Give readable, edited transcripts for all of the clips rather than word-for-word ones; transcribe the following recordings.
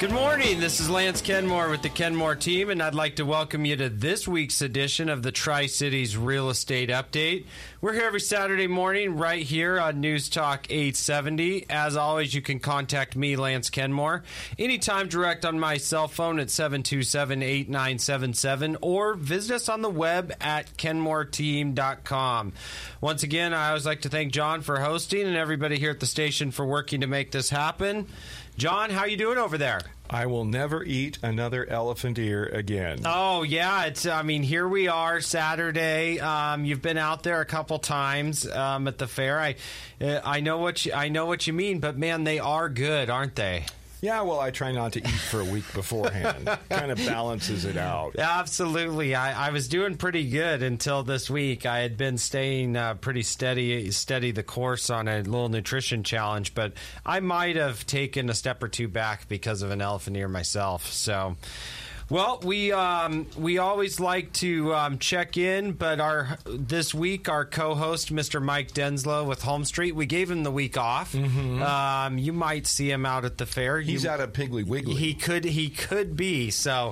Good morning. This is Lance Kenmore with the Kenmore team, and I'd like to welcome you to this week's edition of the Tri-Cities Real Estate Update. We're here every Saturday morning right here on News Talk 870. As always, you can contact me, Lance Kenmore, anytime direct on my cell phone at 727-8977 or visit us on the web at kenmoreteam.com. Once again, I always like to thank John for hosting and everybody here at the station for working to make this happen. John, how you doing over there? I will never eat another elephant ear again. Oh, yeah. Here we are, Saturday. You've been out there a couple times at the fair. I know what you mean, but man, they are good, aren't they? Yeah, well, I try not to eat for a week beforehand. Kind of balances it out. Absolutely. I was doing pretty good until this week. I had been staying pretty steady the course on a little nutrition challenge, but I might have taken a step or two back because of an elephant ear myself. So... well, we always like to check in, but this week our co-host, Mr. Mike Denslow with Home Street, we gave him the week off. Mm-hmm. You might see him out at the fair. He's out of Piggly Wiggly. He could be. So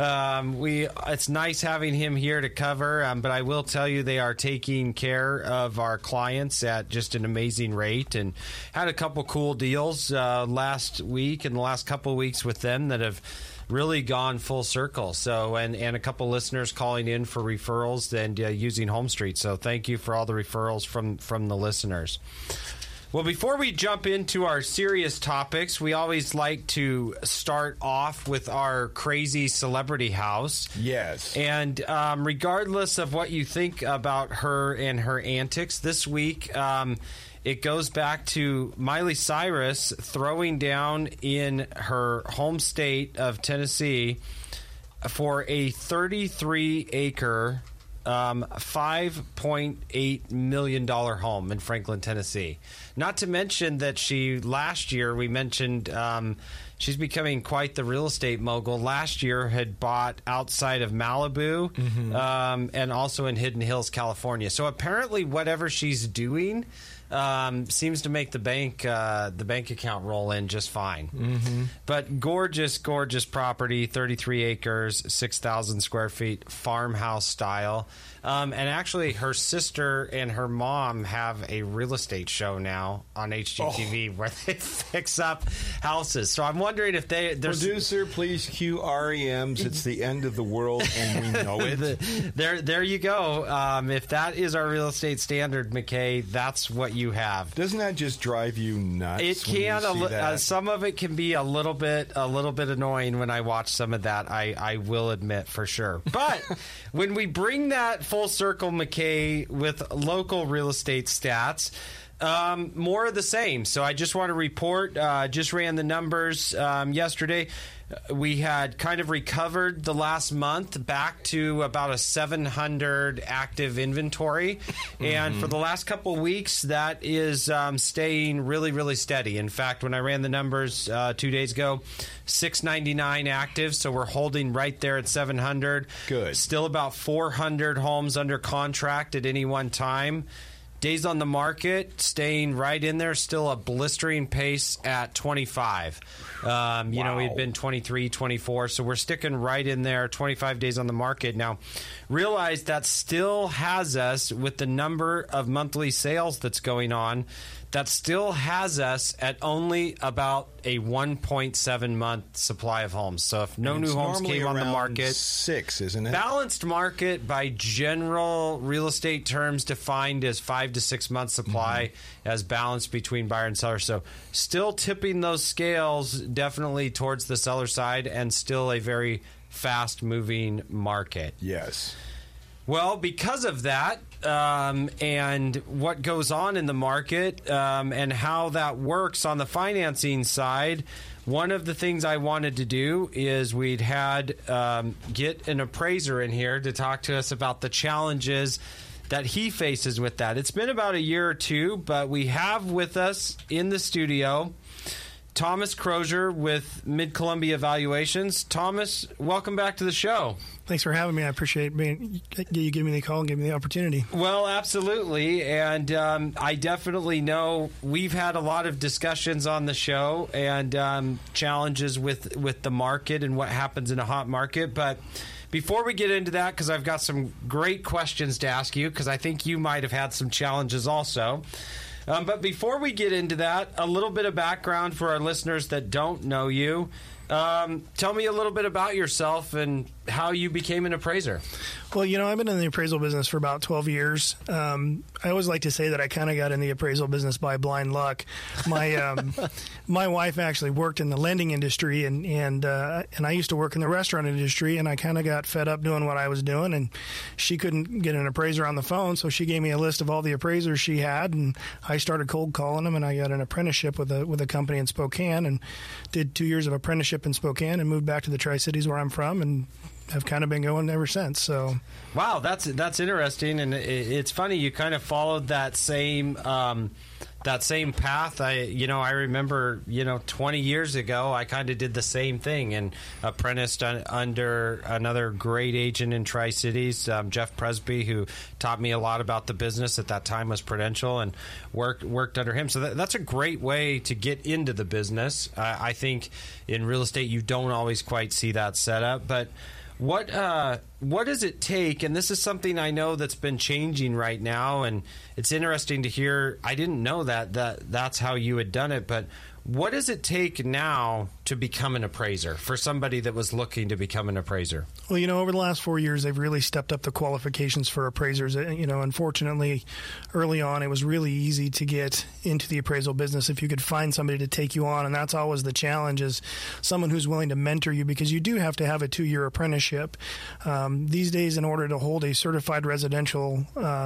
it's nice having him here to cover. But I will tell you, they are taking care of our clients at just an amazing rate, and had a couple cool deals last week and the last couple of weeks with them that have really gone full circle. So, and a couple listeners calling in for referrals and using Home Street. So thank you for all the referrals from the listeners. Well, before we jump into our serious topics, we always like to start off with our crazy celebrity house. Yes. And regardless of what you think about her and her antics, this week it goes back to Miley Cyrus throwing down in her home state of Tennessee for a 33-acre, $5.8 million home in Franklin, Tennessee. Not to mention that last year, we mentioned she's becoming quite the real estate mogul. Last year had bought outside of Malibu, mm-hmm. And also in Hidden Hills, California. So apparently whatever she's doing seems to make the bank account roll in just fine. Mm-hmm. But gorgeous property, 33 acres, 6,000 square feet, farmhouse style. And actually, her sister and her mom have a real estate show now on HGTV where they fix up houses. So I'm wondering if producer, please cue REM's "It's the End of the World" and we know it. There you go. If that is our real estate standard, McKay, that's what you have. Doesn't that just drive you nuts? It can. Some of it can be a little bit annoying when I watch some of that. I will admit for sure. But when we bring that full circle, McKay, with local real estate stats, more of the same. So I just want to report, just ran the numbers yesterday. We had kind of recovered the last month back to about a 700 active inventory. Mm-hmm. And for the last couple of weeks, that is staying really, really steady. In fact, when I ran the numbers 2 days ago, 699 active. So we're holding right there at 700. Good. Still about 400 homes under contract at any one time. Days on the market, staying right in there, still a blistering pace at 25. We've been 23, 24, so we're sticking right in there, 25 days on the market. Now, realize that still has us, with the number of monthly sales that's going on, that still has us at only about a 1.7 month supply of homes. So if no new homes came on the market, 6, isn't it? Balanced market by general real estate terms defined as 5 to 6 month supply, mm-hmm. as balanced between buyer and seller. So still tipping those scales definitely towards the seller side, and still a very fast moving market. Yes. Well, because of that, and what goes on in the market, and how that works on the financing side, one of the things I wanted to do is we'd had get an appraiser in here to talk to us about the challenges that he faces with that. It's been about a year or two, but we have with us in the studio Thomas Crozier with Mid-Columbia Valuations. Thomas, welcome back to the show. Thanks for having me. I appreciate you giving me the call and giving me the opportunity. Well, absolutely. And I definitely know we've had a lot of discussions on the show and challenges with the market and what happens in a hot market. But before we get into that, because I've got some great questions to ask you, because I think you might have had some challenges also. But before we get into that, a little bit of background for our listeners that don't know you. Tell me a little bit about yourself and how you became an appraiser. Well, I've been in the appraisal business for about 12 years. I always like to say that I kind of got in the appraisal business by blind luck. My my wife actually worked in the lending industry, and I used to work in the restaurant industry, and I kind of got fed up doing what I was doing, and she couldn't get an appraiser on the phone, so she gave me a list of all the appraisers she had, and I started cold calling them, and I got an apprenticeship with a company in Spokane, and did 2 years of apprenticeship in Spokane, and moved back to the Tri-Cities where I'm from, and have kind of been going ever since. So, wow, that's interesting, and it's funny you kind of followed that same path. I remember 20 years ago I kind of did the same thing and apprenticed under another great agent in Tri-Cities, Jeff Presby, who taught me a lot about the business. At that time was Prudential, and worked under him. So that's a great way to get into the business. I think in real estate you don't always quite see that setup, but what does it take? And this is something I know that's been changing right now, and it's interesting to hear. I didn't know that's how you had done it, but what does it take now to become an appraiser for somebody that was looking to become an appraiser? Well, over the last 4 years, they've really stepped up the qualifications for appraisers. Unfortunately, early on, it was really easy to get into the appraisal business if you could find somebody to take you on, and that's always the challenge, is someone who's willing to mentor you, because you do have to have a 2-year apprenticeship. These days, in order to hold a certified residential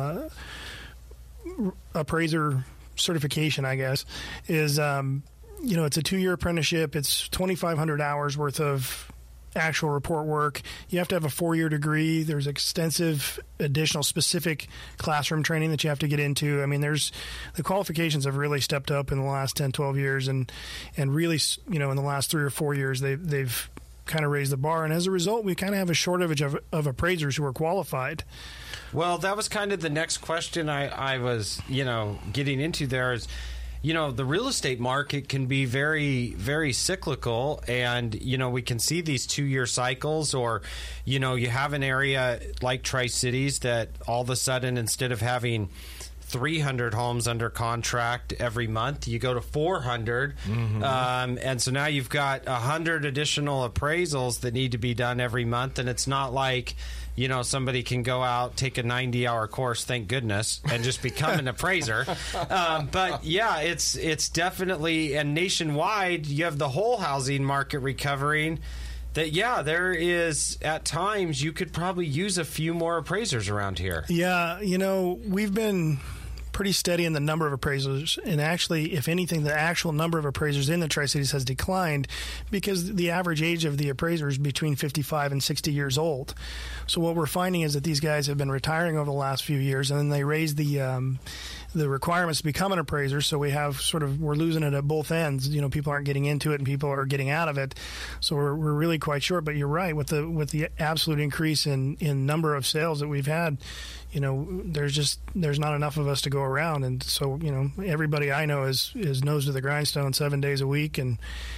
appraiser certification, I guess, is it's a 2-year apprenticeship. It's 2,500 hours worth of actual report work. You have to have a 4-year degree. There's extensive additional specific classroom training that you have to get into. I mean, the qualifications have really stepped up in the last 10, 12 years, and really, in the last 3 or 4 years, they've kind of raised the bar. And as a result, we kind of have a shortage of appraisers who are qualified. Well, that was kind of the next question I was, getting into there is, the real estate market can be very, very cyclical, and, we can see these 2-year cycles, or, you have an area like Tri-Cities that all of a sudden, instead of having 300 homes under contract every month, you go to 400. Mm-hmm. And so now you've got 100 additional appraisals that need to be done every month. And it's not like, somebody can go out, take a 90-hour course, thank goodness, and just become an appraiser. But yeah, it's definitely, and nationwide, you have the whole housing market recovering. That, yeah, there is, at times, you could probably use a few more appraisers around here. Yeah, we've been pretty steady in the number of appraisers, and actually, if anything, the actual number of appraisers in the Tri-Cities has declined, because the average age of the appraiser is between 55 and 60 years old. So what we're finding is that these guys have been retiring over the last few years, and then they raised the requirements to become an appraiser, so we're losing it at both ends. People aren't getting into it and people are getting out of it. So we're really quite short. But you're right, with the absolute increase in number of sales that we've had, there's not enough of us to go around. And so, everybody I know is nose to the grindstone 7 days a week and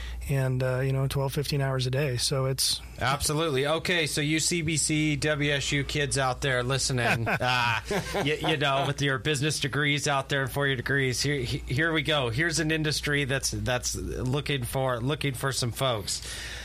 12, 15 hours a day. So it's absolutely okay. So you CBC, WSU kids out there listening, with your business degrees out there and 4-year degrees, here we go. Here's an industry that's looking for some folks.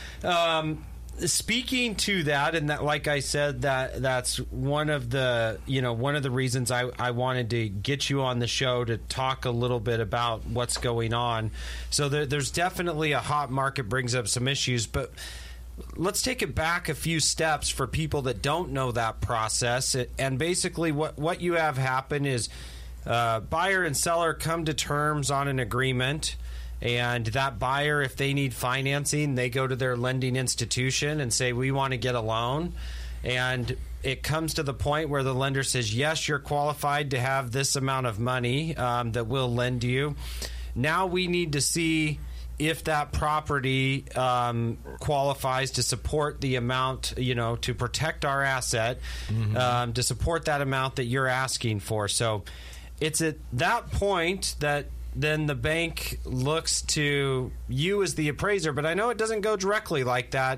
Speaking to that, and that, like I said, that's one of the reasons I wanted to get you on the show to talk a little bit about what's going on. So there's definitely a hot market, brings up some issues, but let's take it back a few steps for people that don't know that process. And basically what you have happen is buyer and seller come to terms on an agreement. And that buyer, if they need financing, they go to their lending institution and say, we want to get a loan. And it comes to the point where the lender says, yes, you're qualified to have this amount of money that we'll lend you. Now we need to see if that property qualifies to support the amount, to protect our asset, to support that amount that you're asking for. So it's at that point that then the bank looks to you as the appraiser. But I know it doesn't go directly like that.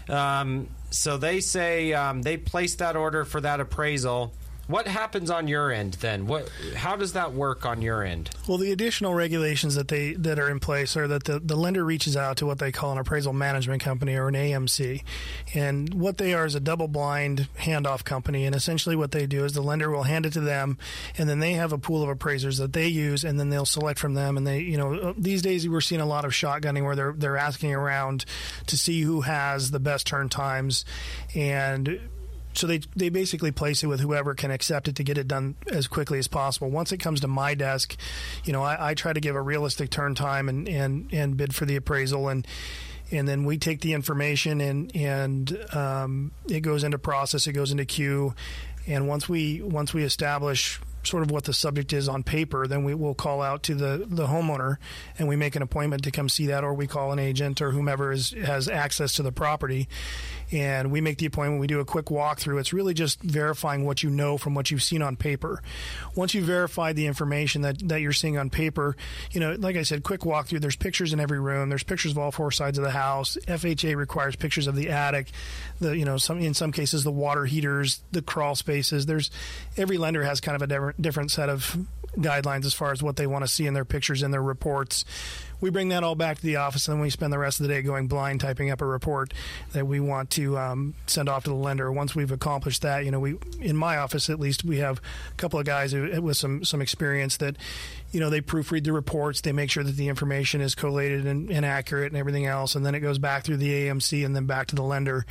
So they say they place that order for that appraisal. What happens on your end then? How does that work on your end? Well, the additional regulations that are in place are that the lender reaches out to what they call an appraisal management company, or an AMC. And what they are is a double-blind handoff company. And essentially what they do is the lender will hand it to them, and then they have a pool of appraisers that they use, and then they'll select from them. And they, these days we're seeing a lot of shotgunning where they're asking around to see who has the best turn times, and so they basically place it with whoever can accept it to get it done as quickly as possible. Once it comes to my desk, I try to give a realistic turn time and bid for the appraisal, and then we take the information and it goes into process, it goes into queue, and once we establish sort of what the subject is on paper, then we will call out to the homeowner, and we make an appointment to come see that, or we call an agent or whomever has access to the property, and we make the appointment. We do a quick walkthrough. It's really just verifying what you know from what you've seen on paper. Once you verify the information that you're seeing on paper, like I said, quick walkthrough. There's pictures in every room. There's pictures of all four sides of the house. FHA requires pictures of the attic. In some cases the water heaters, the crawl spaces. Every lender has kind of a different set of guidelines as far as what they want to see in their pictures and their reports. We bring that all back to the office, and we spend the rest of the day going blind typing up a report that we want to send off to the lender. Once we've accomplished that, in my office at least, we have a couple of guys with some experience that, they proofread the reports, they make sure that the information is collated and accurate and everything else, and then it goes back through the AMC and then back to the lender.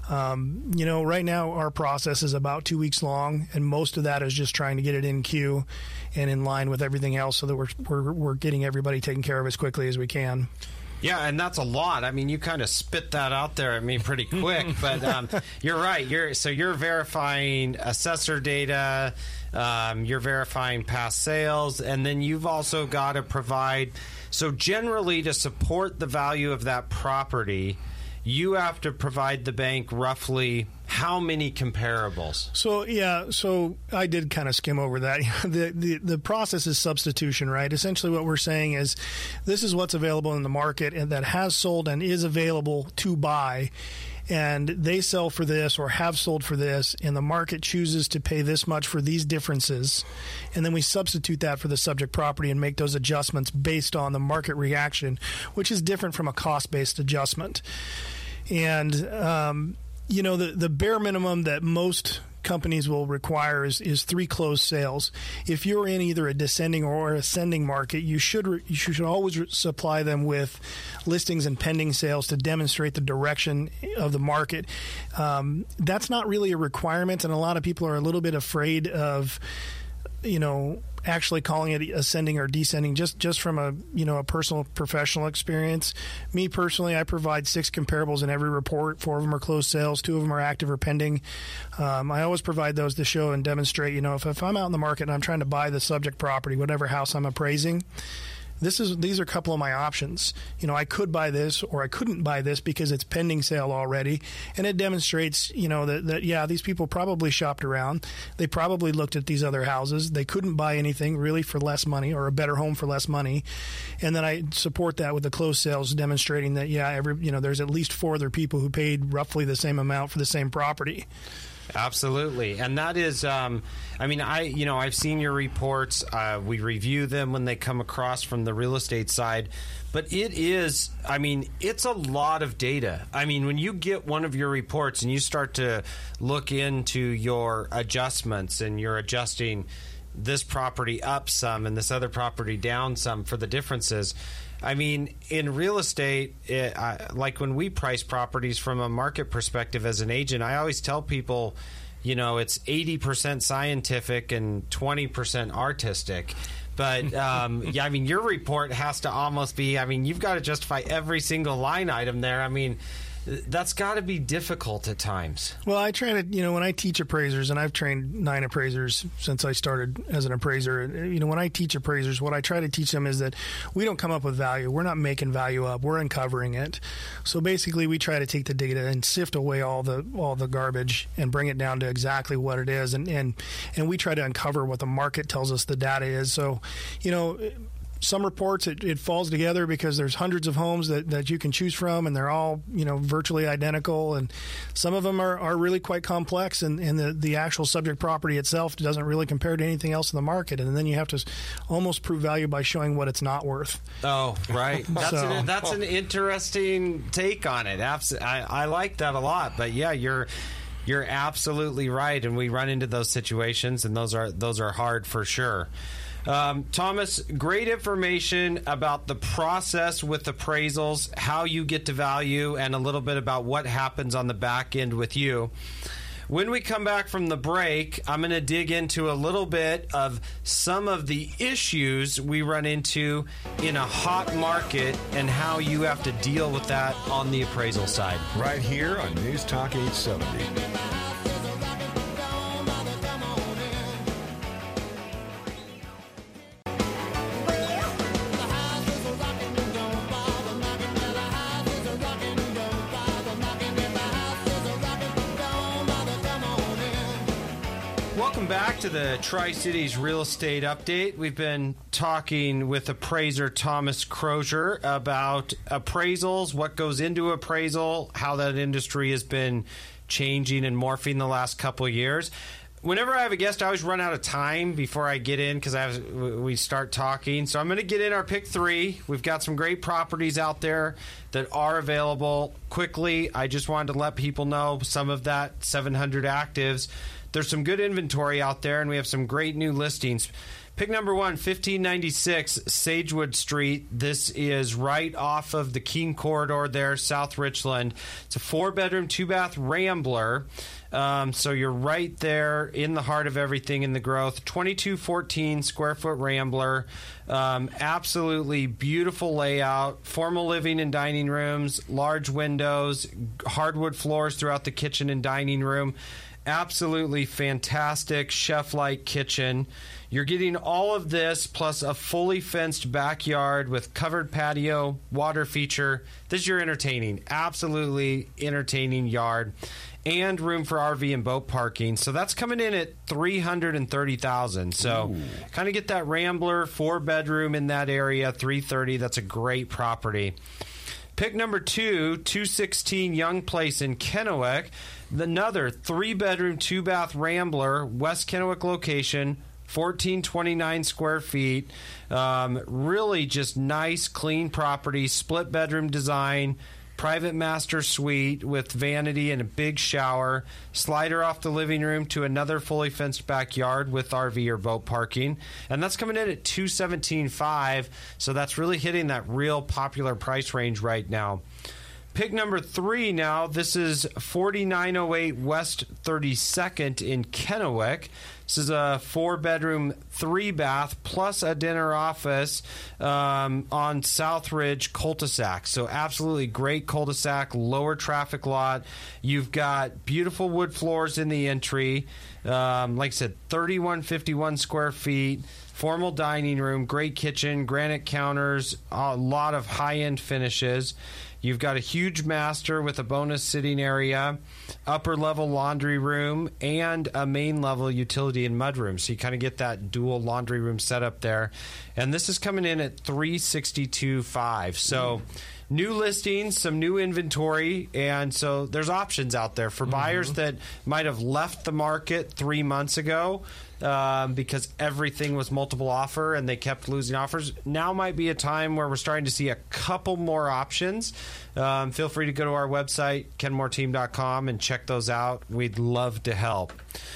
Right now our process is about 2 weeks long, and most of that is just trying to get it in queue and in line with everything else, so that we're getting everybody taken care of as quickly as we can. Yeah, and that's a lot. I mean, you kind of spit that out there at me pretty quick, but you're right. You're verifying assessor data, you're verifying past sales, and then you've also got to provide. So generally, to support the value of that property, you have to provide the bank roughly how many comparables? So I did kind of skim over that. The process is substitution, right? Essentially what we're saying is this is what's available in the market and that has sold and is available to buy, and they sell for this or have sold for this, and the market chooses to pay this much for these differences, and then we substitute that for the subject property and make those adjustments based on the market reaction, which is different from a cost-based adjustment. And the bare minimum that most companies will require is 3 closed sales. If you're in either a descending or ascending market, you should always supply them with listings and pending sales to demonstrate the direction of the market. That's not really a requirement, and a lot of people are a little bit afraid of actually calling it ascending or descending just from a personal professional experience. Me personally, I provide 6 comparables in every report. 4 of them are closed sales, 2 of them are active or pending. I always provide those to show and demonstrate, if I'm out in the market and I'm trying to buy the subject property, whatever house I'm appraising, these are a couple of my options. I could buy this or I couldn't buy this because it's pending sale already. And it demonstrates, that these people probably shopped around. They probably looked at these other houses. They couldn't buy anything really for less money or a better home for less money. And then I support that with the closed sales, demonstrating that, there's at least 4 other people who paid roughly the same amount for the same property. Absolutely. And that is, I've seen your reports. We review them when they come across from the real estate side. But it's a lot of data. When you get one of your reports and you start to look into your adjustments and you're adjusting this property up some and this other property down some for the differences, in real estate, like when we price properties from a market perspective as an agent, I always tell people, it's 80% scientific and 20% artistic. But, your report has to almost be, you've got to justify every single line item there. that's got to be difficult at times. Well, I try to, when I teach appraisers, and I've trained 9 appraisers since I started as an appraiser, when I teach appraisers, what I try to teach them is that we don't come up with value. We're not making value up. We're uncovering it. So basically, we try to take the data and sift away all the garbage and bring it down to exactly what it is. And we try to uncover what the market tells us the data is. So, some reports it falls together because there's hundreds of homes that you can choose from, and they're all virtually identical, and some of them are really quite complex, and the actual subject property itself doesn't really compare to anything else in the market, and then you have to almost prove value by showing what it's not worth. Oh, right. That's an interesting take on it. I like that a lot, but yeah, you're absolutely right, and we run into those situations, and those are hard for sure. Thomas, great information about the process with appraisals, how you get to value, and a little bit about what happens on the back end with you. When we come back from the break, I'm going to dig into a little bit of some of the issues we run into in a hot market and how you have to deal with that on the appraisal side. Right here on News Talk 870. Welcome back to the Tri-Cities Real Estate Update. We've been talking with appraiser Thomas Crozier about appraisals, what goes into appraisal, how that industry has been changing and morphing the last couple of years. Whenever I have a guest, I always run out of time before I get in because we start talking. So I'm going to get in our pick 3. We've got some great properties out there that are available quickly. I just wanted to let people know some of that 700 actives. There's some good inventory out there, and we have some great new listings. Pick number 1, 1596 Sagewood Street. This is right off of the Keene Corridor there, South Richland. It's a 4-bedroom, 2-bath Rambler. So you're right there in the heart of everything in the growth. 2214 square foot Rambler. Absolutely beautiful layout. Formal living and dining rooms, large windows, hardwood floors throughout the kitchen and dining room. Absolutely fantastic chef-like kitchen. You're getting all of this plus a fully fenced backyard with covered patio, water feature. This is your absolutely entertaining yard, and room for RV and boat parking. So that's coming in at $330,000. So kind of get that Rambler 4-bedroom in that area, $330,000. That's a great property. Pick number 2, 216 Young Place in Kennewick. Another 3-bedroom, 2-bath Rambler, West Kennewick location, 1,429 square feet. Really just nice, clean property, split bedroom design, private master suite with vanity and a big shower, slider off the living room to another fully fenced backyard with RV or boat parking. And that's coming in at $217,500. So that's really hitting that real popular price range right now. Pick number 3 now. This is 4908 West 32nd in Kennewick. This is a 4-bedroom, 3-bath, plus a dinner office on Southridge cul-de-sac. So absolutely great cul-de-sac, lower traffic lot. You've got beautiful wood floors in the entry. Like I said, 3151 square feet. Formal dining room, great kitchen, granite counters, a lot of high-end finishes. You've got a huge master with a bonus sitting area, upper level laundry room, and a main level utility and mudroom. So you kind of get that dual laundry room setup there. And this is coming in at $362,500. So new listings, some new inventory, and so there's options out there for buyers that might have left the market 3 months ago because everything was multiple offer and they kept losing offers. Now might be a time where we're starting to see a couple more options. Feel free to go to our website, kenmoreteam.com, and check those out. We'd love to help.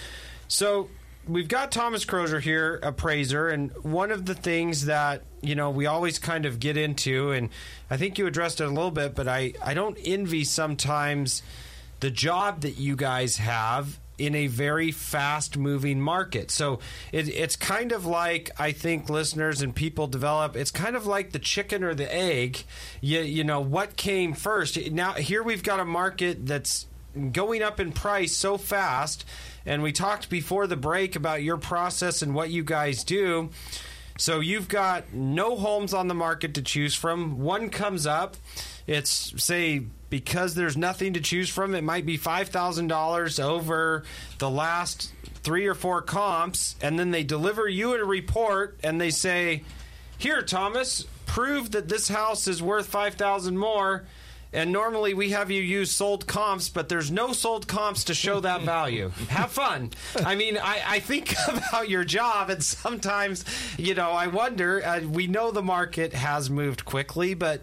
So we've got Thomas Crozier here, appraiser, and one of the things that we always kind of get into, and I think you addressed it a little bit, but I don't envy sometimes the job that you guys have in a very fast-moving market. So it's kind of like, I think listeners and people develop, it's kind of like the chicken or the egg. You know, what came first? Now, here we've got a market that's going up in price so fast, and we talked before the break about your process and what you guys do. So you've got no homes on the market to choose from. One comes up. It's, say, because there's nothing to choose from, it might be $5,000 over the last 3 or 4 comps, and then they deliver you a report, and they say, here, Thomas, prove that this house is worth $5,000 more. And normally we have you use sold comps, but there's no sold comps to show that value. Have fun. I mean, I think about your job, and sometimes, you know, I wonder, we know the market has moved quickly, but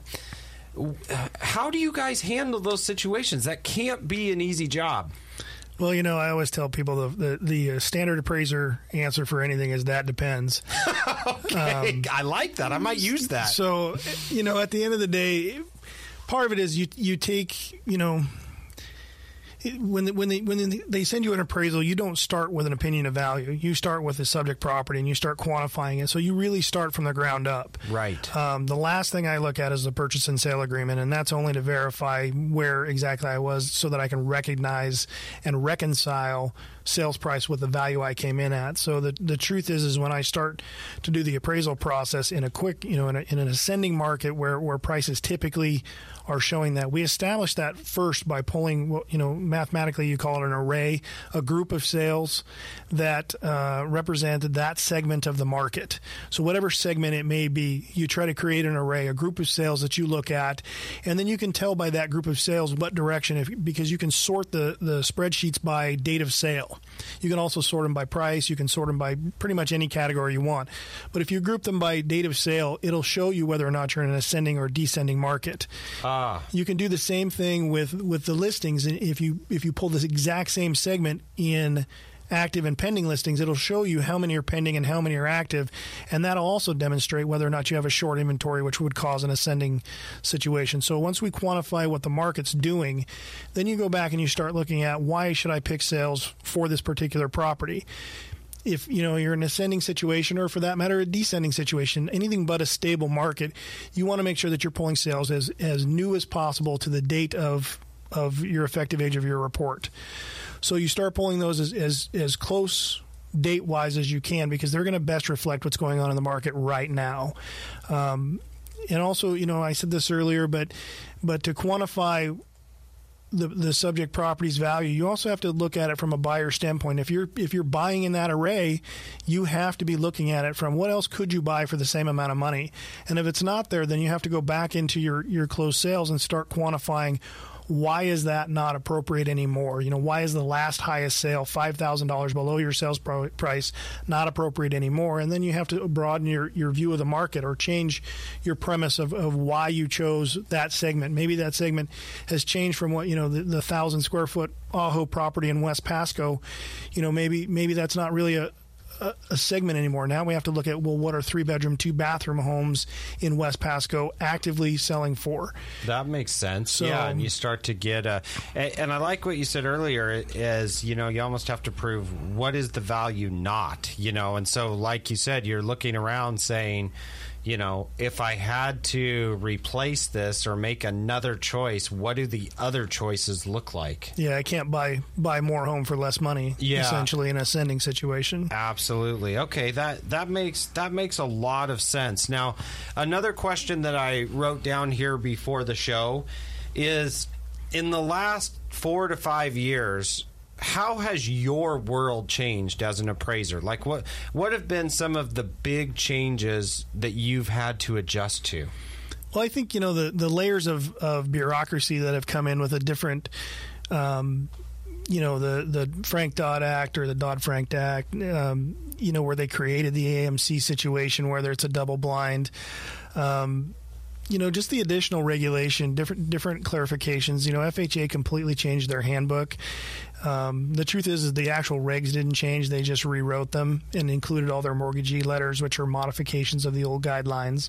how do you guys handle those situations? That can't be an easy job. Well, you know, I always tell people the standard appraiser answer for anything is that depends. Okay, I like that. I might use that. So, you know, at the end of the day, part of it is you take, you know, when they send you an appraisal, you don't start with an opinion of value. You start with the subject property and you start quantifying it. So you really start from the ground up. Right. The last thing I look at is the purchase and sale agreement, and that's only to verify where exactly I was so that I can recognize and reconcile sales price with the value I came in at. So the truth is when I start to do the appraisal process in a quick, you know, in an ascending market where prices typically are showing that, we establish that first by pulling what, you know, mathematically you call it an array, a group of sales that represented that segment of the market. So whatever segment it may be, you try to create an array, a group of sales that you look at, and then you can tell by that group of sales what direction, because you can sort the spreadsheets by date of sale. You can also sort them by price. You can sort them by pretty much any category you want. But if you group them by date of sale, it'll show you whether or not you're in an ascending or descending market. You can do the same thing with the listings. If you pull this exact same segment in active and pending listings, it'll show you how many are pending and how many are active, and that'll also demonstrate whether or not you have a short inventory, which would cause an ascending situation. So once we quantify what the market's doing, then you go back and you start looking at, why should I pick sales for this particular property? If you know you're in an ascending situation, or for that matter a descending situation, anything but a stable market, you want to make sure that you're pulling sales as new as possible to the date of your effective age of your report. So you start pulling those as close date-wise as you can, because they're going to best reflect what's going on in the market right now. And also, you know, I said this earlier, but to quantify the subject property's value, you also have to look at it from a buyer standpoint. If you're buying in that array, you have to be looking at it from what else could you buy for the same amount of money. And if it's not there, then you have to go back into your closed sales and start quantifying, why is that not appropriate anymore? You know, why is the last highest sale, $5,000 below your sales price, not appropriate anymore? And then you have to broaden your view of the market, or change your premise of why you chose that segment. Maybe that segment has changed from what, you know, the 1,000 square foot Ajo property in West Pasco. You know, maybe that's not really a segment anymore. Now we have to look at, well, what are 3-bedroom, 2-bathroom homes in West Pasco actively selling for? That makes sense. So, yeah, and you start to get and I like what you said earlier, is, you know, you almost have to prove what is the value not, you know, and so like you said, you're looking around saying, you know, if I had to replace this or make another choice, what do the other choices look like? Yeah, I can't buy more home for less money, essentially, in an ascending situation. Absolutely. Okay, that makes a lot of sense. Now, another question that I wrote down here before the show is, in the last 4 to 5 years, how has your world changed as an appraiser? Like, what have been some of the big changes that you've had to adjust to? Well, I think, you know, the layers of bureaucracy that have come in with a different, you know, the Frank-Dodd Act or the Dodd-Frank Act, you know, where they created the AMC situation, whether it's a double blind, you know, just the additional regulation, different clarifications. You know, FHA completely changed their handbook. The truth is the actual regs didn't change. They just rewrote them and included all their mortgagee letters, which are modifications of the old guidelines.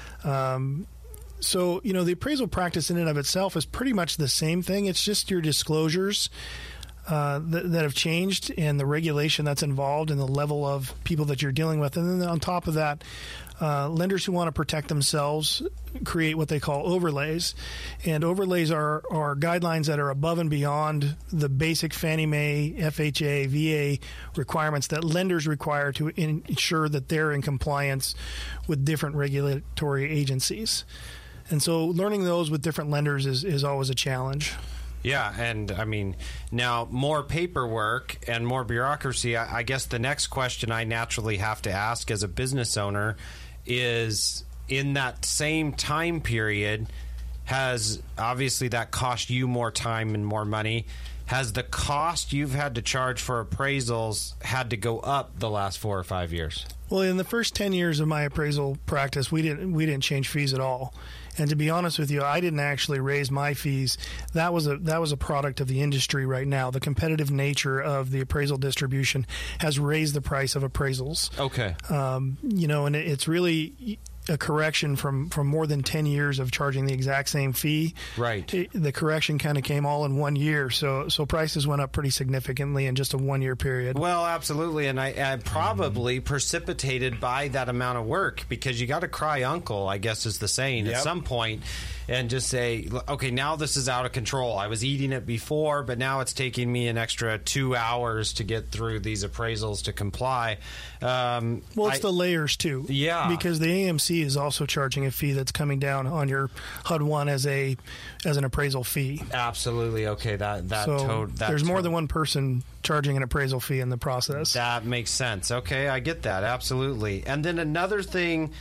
So, you know, the appraisal practice in and of itself is pretty much the same thing. It's just your disclosures that have changed, and the regulation that's involved, and the level of people that you're dealing with. And then on top of that, lenders who want to protect themselves create what they call overlays. And overlays are guidelines that are above and beyond the basic Fannie Mae, FHA, VA requirements that lenders require to ensure that they're in compliance with different regulatory agencies. And so learning those with different lenders is always a challenge. Yeah, and I mean, now more paperwork and more bureaucracy. I guess the next question I naturally have to ask as a business owner is, in that same time period, has obviously that cost you more time and more money? Has the cost you've had to charge for appraisals had to go up the last 4 or 5 years? Well, in the first 10 years of my appraisal practice, we didn't change fees at all. And to be honest with you, I didn't actually raise my fees. That was a product of the industry right now. The competitive nature of the appraisal distribution has raised the price of appraisals. Okay. And it's really a correction from more than 10 years of charging the exact same fee. Right. The correction kind of came all in 1 year. So prices went up pretty significantly in just a 1 year period. Well, absolutely. And I probably precipitated by that amount of work, because you got to cry uncle, I guess is the saying, at some point, and just say, okay, now this is out of control. I was eating it before, but now it's taking me an extra 2 hours to get through these appraisals to comply. It's the layers too. Yeah. Because the AMC is also charging a fee that's coming down on your HUD-1 as an appraisal fee. Absolutely. Okay. There's more than one person charging an appraisal fee in the process. That makes sense. Okay, I get that. Absolutely. And then another thing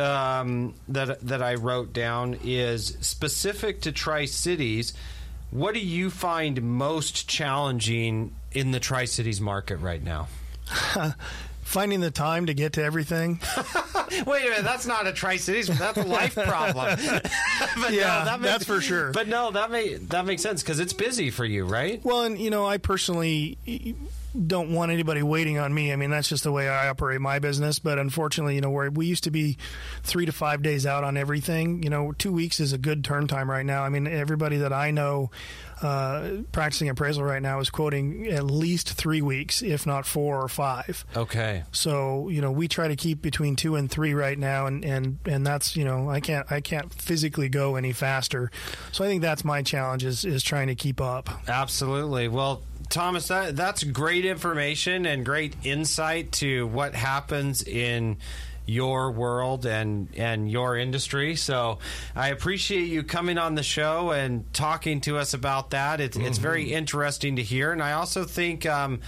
that I wrote down is specific to Tri-Cities. What do you find most challenging in the Tri-Cities market right now? Finding the time to get to everything. Wait a minute, that's not a Tri-Cities, that's a life problem. But yeah, no, that's for sure. But no, that makes sense, because it's busy for you, right? Well, and I personally don't want anybody waiting on me. I mean, that's just the way I operate my business. But unfortunately, where we used to be 3 to 5 days out on everything, 2 weeks is a good turn time right now. I mean, everybody that I know practicing appraisal right now is quoting at least 3 weeks, if not 4 or 5. Okay. So, we try to keep between 2 and 3 right now, and that's, I can't physically go any faster. So I think that's my challenge is trying to keep up. Absolutely. Well, Thomas, that's great information and great insight to what happens in your world and your industry. So I appreciate you coming on the show and talking to us about that. It's very interesting to hear. And I also think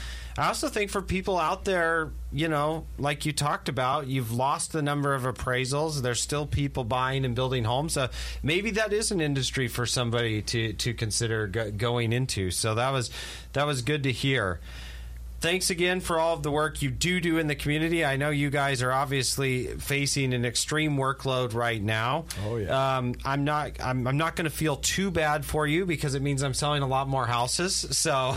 for people out there, like you talked about, you've lost the number of appraisals. There's still people buying and building homes. So maybe that is an industry for somebody to consider going into. So that was good to hear. Thanks again for all of the work you do in the community. I know you guys are obviously facing an extreme workload right now. Oh yeah. I'm not going to feel too bad for you, because it means I'm selling a lot more houses. So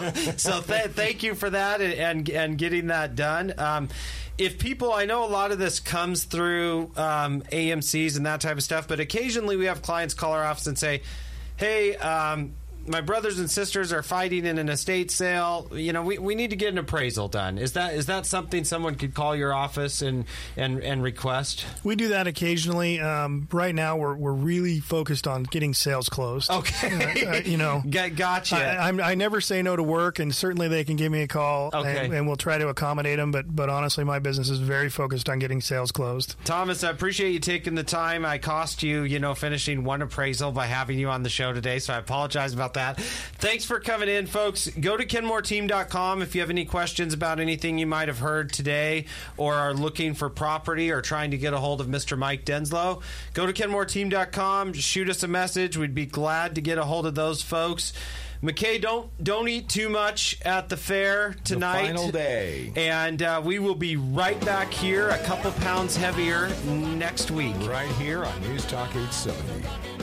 thank you for that and getting that done. If people, I know a lot of this comes through AMCs and that type of stuff, but occasionally we have clients call our office and say, "Hey, my brothers and sisters are fighting in an estate sale. We need to get an appraisal done." Is that something someone could call your office and request? We do that occasionally. Right now, we're really focused on getting sales closed. Okay, gotcha. I never say no to work, and certainly they can give me a call, and we'll try to accommodate them. But honestly, my business is very focused on getting sales closed. Thomas, I appreciate you taking the time. I cost you, finishing one appraisal by having you on the show today, so I apologize about that. Thanks for coming in, folks. Go to kenmoreteam.com if you have any questions about anything you might have heard today, or are looking for property, or trying to get a hold of Mr. Mike Denslow. Go to kenmoreteam.com. Just shoot us a message. We'd be glad to get a hold of those folks. McKay, don't eat too much at the fair tonight. The final day. And we will be right back here, a couple pounds heavier next week. Right here on News Talk 870.